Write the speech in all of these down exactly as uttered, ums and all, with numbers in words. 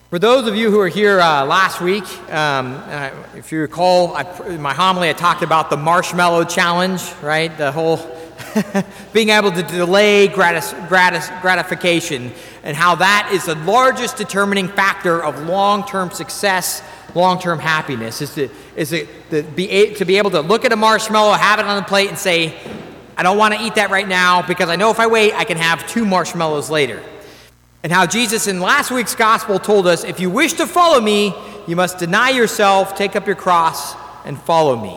For those of you who were here uh, last week, um, uh, if you recall, I, in my homily I talked about the marshmallow challenge, right? The whole being able to delay gratis, gratis, gratification, and how that is the largest determining factor of long-term success, long-term happiness, is to, is to, to, be, to be able to look at a marshmallow, have it on the plate, and say, I don't want to eat that right now because I know if I wait, I can have two marshmallows later. And how Jesus in last week's gospel told us, if you wish to follow me, you must deny yourself, take up your cross, and follow me.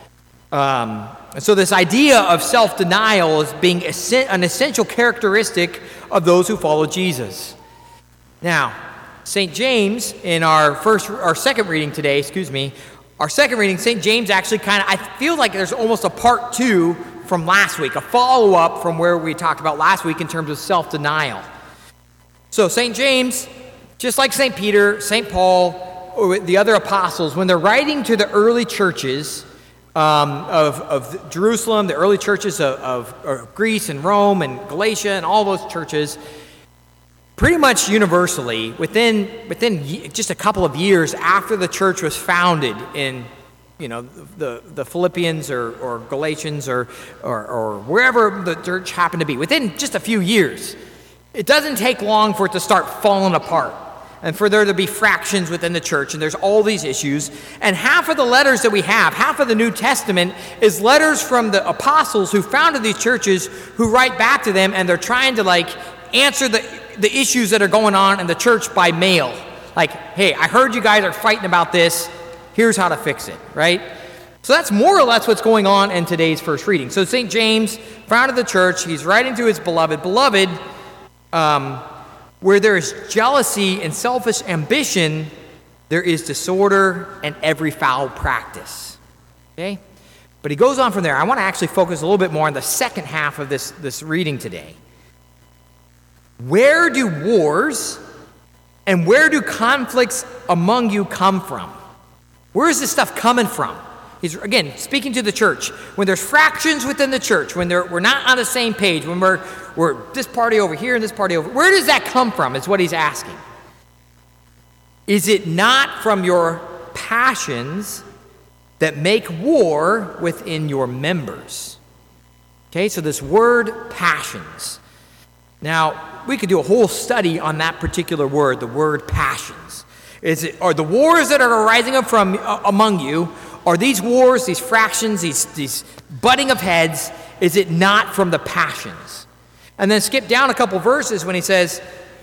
Um, and so this idea of self-denial is being an essential characteristic of those who follow Jesus. Now, Saint James, in our first, our second reading today, excuse me, our second reading, Saint James actually kind of, I feel like there's almost a part two from last week, a follow-up from where we talked about last week in terms of self-denial. So Saint James, just like Saint Peter, Saint Paul, or the other apostles, when they're writing to the early churches um, of, of Jerusalem, the early churches of, of, of Greece and Rome and Galatia and all those churches, pretty much universally, within within just a couple of years after the church was founded in, you know, the, the Philippians or, or Galatians or, or, or wherever the church happened to be, within just a few years, it doesn't take long for it to start falling apart and for there to be fractions within the church, and there's all these issues. And half of the letters that we have, half of the New Testament, is letters from the apostles who founded these churches who write back to them, and they're trying to, like, answer the, the issues that are going on in the church by mail. Like, hey, I heard you guys are fighting about this. Here's how to fix it, right? So that's more or less what's going on in today's first reading. So Saint James founded the church. He's writing to his beloved. Beloved, Um, where there is jealousy and selfish ambition, there is disorder and every foul practice. Okay? But he goes on from there. I want to actually focus a little bit more on the second half of this, this reading today. Where do wars and where do conflicts among you come from? Where is this stuff coming from? He's, again, speaking to the church. When there's fractions within the church, when we're not on the same page, when we're, we're this party over here and this party over, where does that come from is what he's asking. Is it not from your passions that make war within your members? Okay, so this word passions. Now, we could do a whole study on that particular word, the word passions. Is it, are the wars that are arising up from uh, among you, are these wars, these fractions, these, these butting of heads, is it not from the passions? And then skip down a couple verses when he says,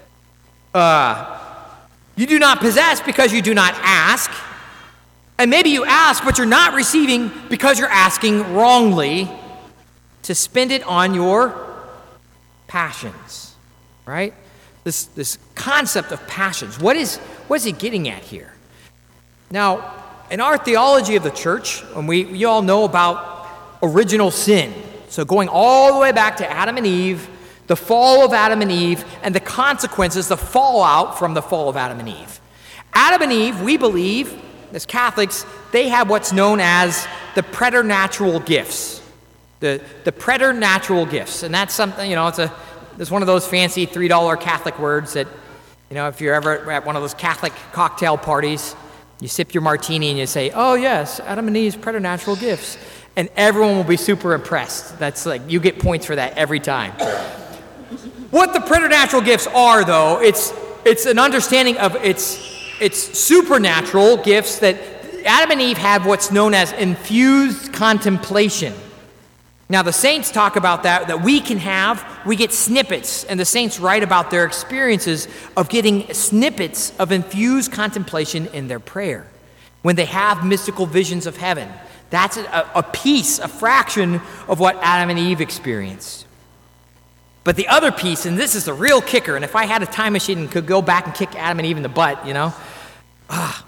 uh, you do not possess because you do not ask. And maybe you ask, but you're not receiving because you're asking wrongly to spend it on your passions, right? This, this concept of passions. What is, what is he getting at here? Now, in our theology of the church, and we, we all know about original sin, so going all the way back to Adam and Eve, the fall of Adam and Eve, and the consequences, the fallout from the fall of Adam and Eve. Adam and Eve, we believe, as Catholics, they have what's known as the preternatural gifts. The, the preternatural gifts. And that's something, you know, it's a it's one of those fancy three dollar Catholic words that, you know, if you're ever at one of those Catholic cocktail parties, you sip your martini and you say, oh yes, Adam and Eve's preternatural gifts. And everyone will be super impressed. That's like, you get points for that every time. What the preternatural gifts are, though, it's it's an understanding of it's it's supernatural gifts that Adam and Eve have what's known as infused contemplation. Now, the saints talk about that, that we can have, we get snippets, and the saints write about their experiences of getting snippets of infused contemplation in their prayer. When they have mystical visions of heaven, that's a, a piece, a fraction of what Adam and Eve experienced. But the other piece, and this is the real kicker, and if I had a time machine and could go back and kick Adam and Eve in the butt, you know, ah,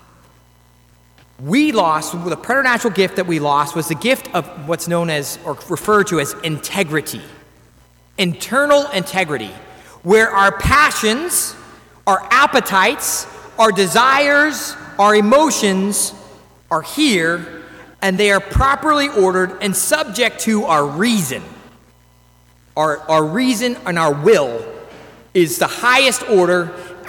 we lost, the preternatural gift that we lost was the gift of what's known as, or referred to as integrity. Internal integrity, where our passions, our appetites, our desires, our emotions are here, and they are properly ordered and subject to our reason. Our, our reason and our will is the highest order,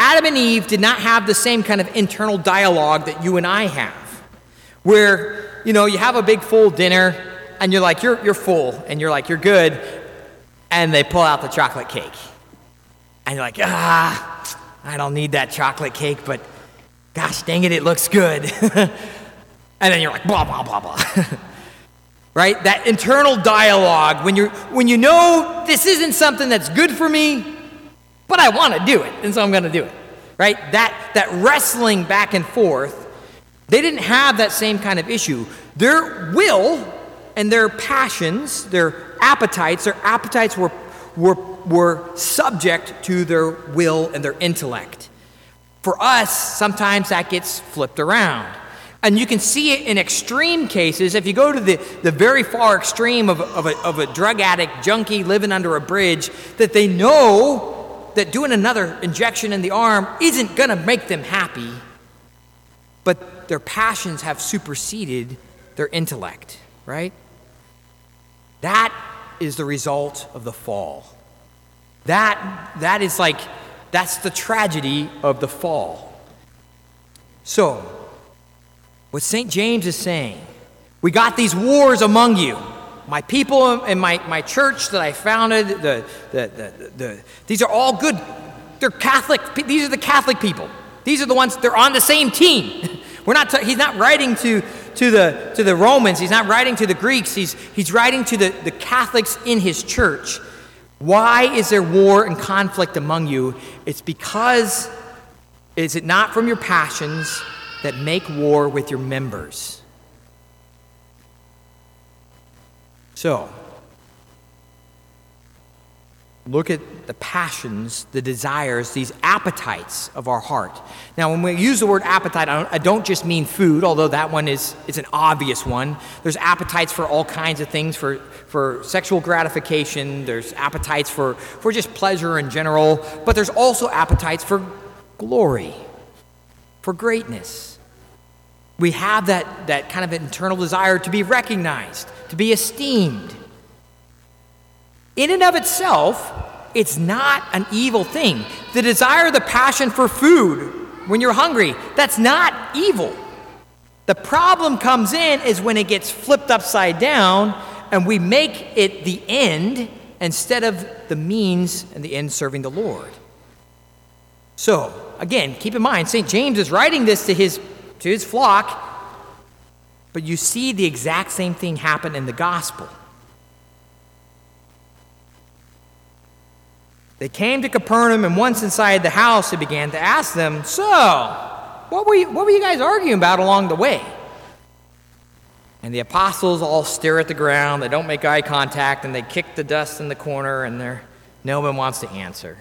Adam and Eve did not have the same kind of internal dialogue that you and I have, where, you know, you have a big full dinner, and you're like, you're, you're full, and you're like, you're good, and they pull out the chocolate cake. And you're like, ah, I don't need that chocolate cake, but gosh dang it, it looks good. And then you're like, blah, blah, blah, blah. Right? That internal dialogue, when, you're, when you know this isn't something that's good for me, but I want to do it, and so I'm going to do it. Right? That, that wrestling back and forth, they didn't have that same kind of issue. Their will and their passions, their appetites, their appetites were, were, were subject to their will and their intellect. For us, sometimes that gets flipped around. And you can see it in extreme cases. If you go to the, the very far extreme of, of, a, of a drug addict, junkie living under a bridge, that they know that doing another injection in the arm isn't going to make them happy, but their passions have superseded their intellect, right? That is the result of the fall. That, that is like, that's the tragedy of the fall. So, what Saint James is saying, we got these wars among you. My people and my, my church that I founded, the, the, the, the, these are all good. They're Catholic. These are the Catholic people. These are the ones, they're on the same team. We're not, he's not writing to, to, the, to the Romans. He's not writing to the Greeks. He's, he's writing to the, the Catholics in his church. Why is there war and conflict among you? It's because, is it not from your passions that make war with your members? So, look at the passions, the desires, these appetites of our heart. Now, when we use the word appetite, I don't, I don't just mean food, although that one is, is an obvious one. There's appetites for all kinds of things, for, for sexual gratification. There's appetites for, for just pleasure in general. But there's also appetites for glory, for greatness. We have that, that kind of internal desire to be recognized, to be esteemed. In and of itself, it's not an evil thing. The desire, the passion for food when you're hungry, that's not evil. The problem comes in is when it gets flipped upside down and we make it the end instead of the means and the end serving the Lord. So, again, keep in mind, Saint James is writing this to his to his flock, but you see the exact same thing happen in the gospel. They came to Capernaum, and once inside the house, he began to ask them, so, what were you, what were you guys arguing about along the way? And the apostles all stare at the ground, they don't make eye contact, and they kick the dust in the corner, and they're, no one wants to answer.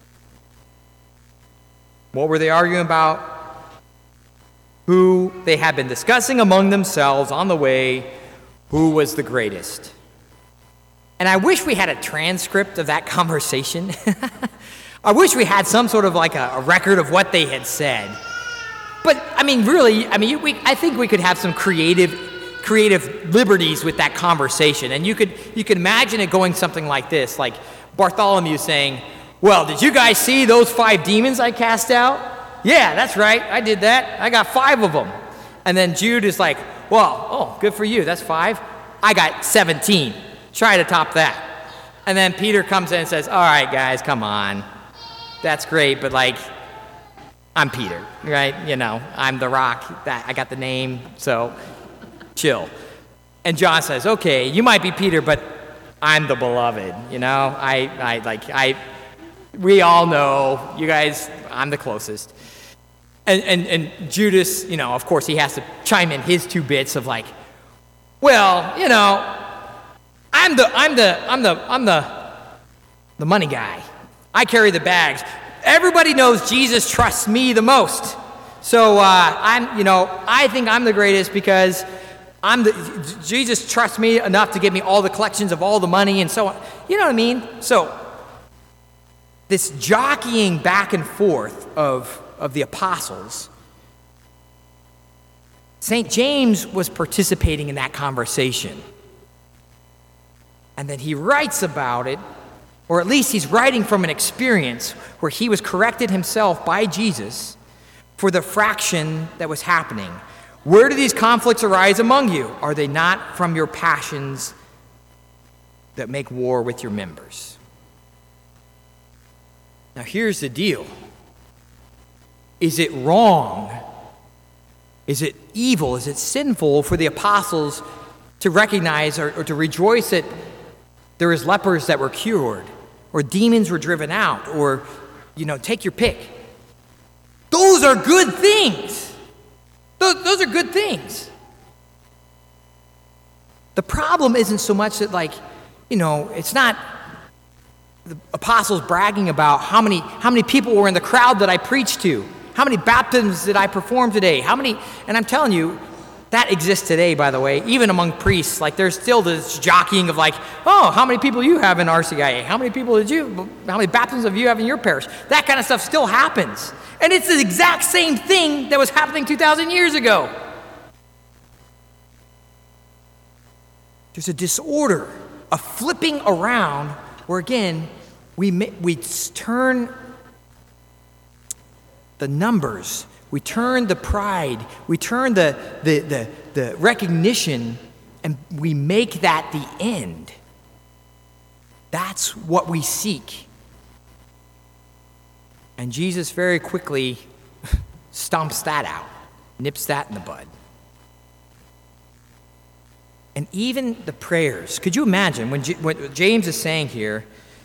What were they arguing about? Who they had been discussing among themselves on the way, who was the greatest. And I wish we had a transcript of that conversation. I wish we had some sort of like a, a record of what they had said. But, I mean, really, I mean, we, I think we could have some creative creative liberties with that conversation. And you could, you could imagine it going something like this, like Bartholomew saying, well, did you guys see those five demons I cast out? Yeah, that's right, I did that. I got five of them. And then Jude is like, well, oh, good for you, that's five. I got seventeen. Try to top that. And then Peter comes in and says, all right, guys, come on. That's great, but like, I'm Peter, right? You know, I'm the rock. That I got the name, so chill. And John says, okay, you might be Peter, but I'm the beloved, you know? I, I like, I, we all know, you guys, I'm the closest. And, and and Judas, you know, of course, he has to chime in his two bits of like, well, you know, I'm the I'm the I'm the I'm the the money guy. I carry the bags. Everybody knows Jesus trusts me the most. So uh, I'm, you know, I think I'm the greatest because I'm the Jesus trusts me enough to give me all the collections of all the money and so on. You know what I mean? So this jockeying back and forth of of the apostles, Saint James was participating in that conversation. And then he writes about it Or at least he's writing from an experience where he was corrected himself by Jesus for the fraction that was happening. Where do these conflicts arise among you? Are they not from your passions that make war with your members? Now here's the deal. Is it wrong? Is it evil? Is it sinful for the apostles to recognize or, or to rejoice that there was lepers that were cured, or demons were driven out, or, you know, take your pick? Those are good things. Those, those are good things. The problem isn't so much that, like, you know, it's not the apostles bragging about how many how many people were in the crowd that I preached to, how many baptisms did I perform today, how many, and I'm telling you, that exists today, by the way, even among priests. Like, there's still this jockeying of like, oh, how many people you have in R C I A? How many people did you, how many baptisms have you have in your parish? That kind of stuff still happens. And it's the exact same thing that was happening two thousand years ago. There's a disorder, a flipping around where, again, we, we turn the numbers, we turn the pride, we turn the, the, the, the recognition, and we make that the end. That's what we seek. And Jesus very quickly stomps that out, nips that in the bud. And even the prayers, could you imagine when, J- what James is saying here,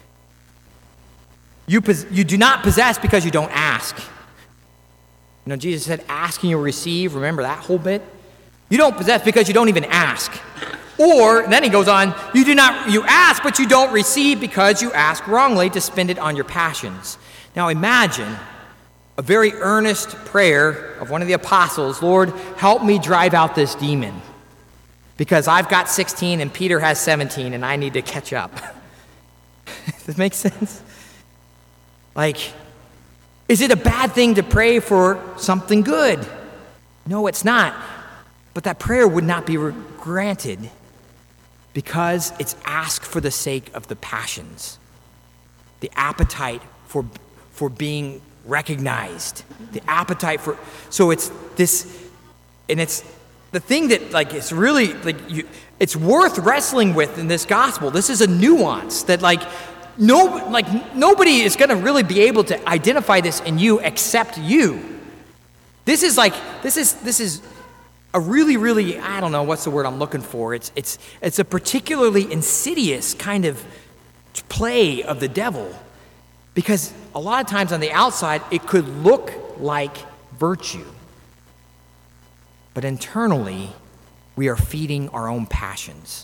you, pos- you do not possess because you don't ask. You know, Jesus said, ask and you'll receive. Remember that whole bit? You don't possess because you don't even ask. Or, then he goes on, you do not, you ask, but you don't receive because you ask wrongly to spend it on your passions. Now imagine a very earnest prayer of one of the apostles, Lord, help me drive out this demon, because I've got sixteen and Peter has seventeen and I need to catch up. Does this make sense? Like, is it a bad thing to pray for something good? No, it's not. But that prayer would not be re- granted because it's asked for the sake of the passions, the appetite for, for being recognized, the appetite for, so it's this, and it's the thing that, like, it's really, like, you, it's worth wrestling with in this gospel. This is a nuance that, like, no, like nobody is going to really be able to identify this in you except you. This is like, this is, this is a really, really, I don't know, what's the word I'm looking for? It's, it's, it's a particularly insidious kind of play of the devil, because a lot of times on the outside, it could look like virtue. But internally, we are feeding our own passions.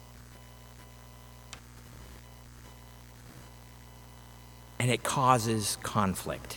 And it causes conflict.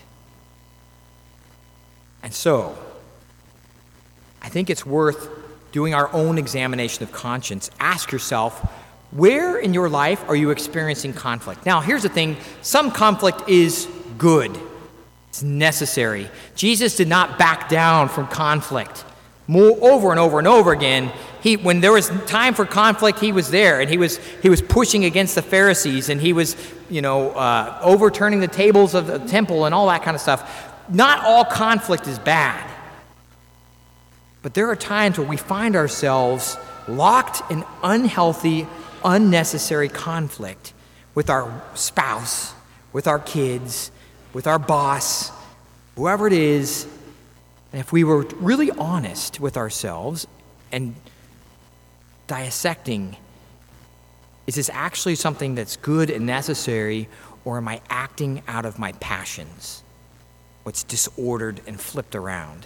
And so, I think it's worth doing our own examination of conscience. Ask yourself, where in your life are you experiencing conflict? Now, here's the thing. Some conflict is good. It's necessary. Jesus did not back down from conflict. More, over and over and over again, he, when there was time for conflict, he was there, and he was he was pushing against the Pharisees, and he was, you know, uh, overturning the tables of the temple and all that kind of stuff. Not all conflict is bad, but there are times where we find ourselves locked in unhealthy, unnecessary conflict with our spouse, with our kids, with our boss, whoever it is. And if we were really honest with ourselves and dissecting, is this actually something that's good and necessary, or am I acting out of my passions? What's disordered and flipped around?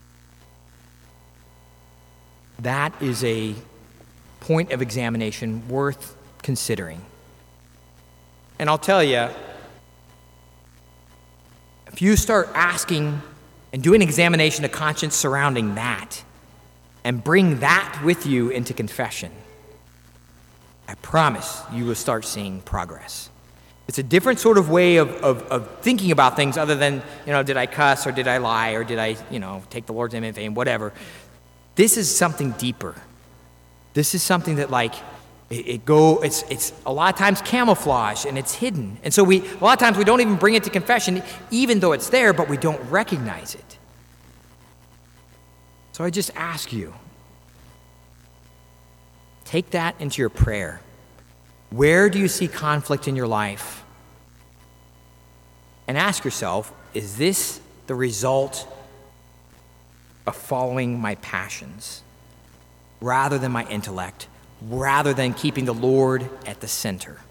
That is a point of examination worth considering. And I'll tell you, if you start asking and do an examination of conscience surrounding that, and bring that with you into confession, I promise you will start seeing progress. It's a different sort of way of, of, of thinking about things other than, you know, did I cuss or did I lie or did I, you know, take the Lord's name in vain, whatever. This is something deeper. This is something that, like, It, it go. It's it's a lot of times camouflage and it's hidden, and so we a lot of times we don't even bring it to confession, even though it's there, but we don't recognize it. So I just ask you, take that into your prayer. Where do you see conflict in your life? And ask yourself, is this the result of following my passions rather than my intellect, rather than keeping the Lord at the center?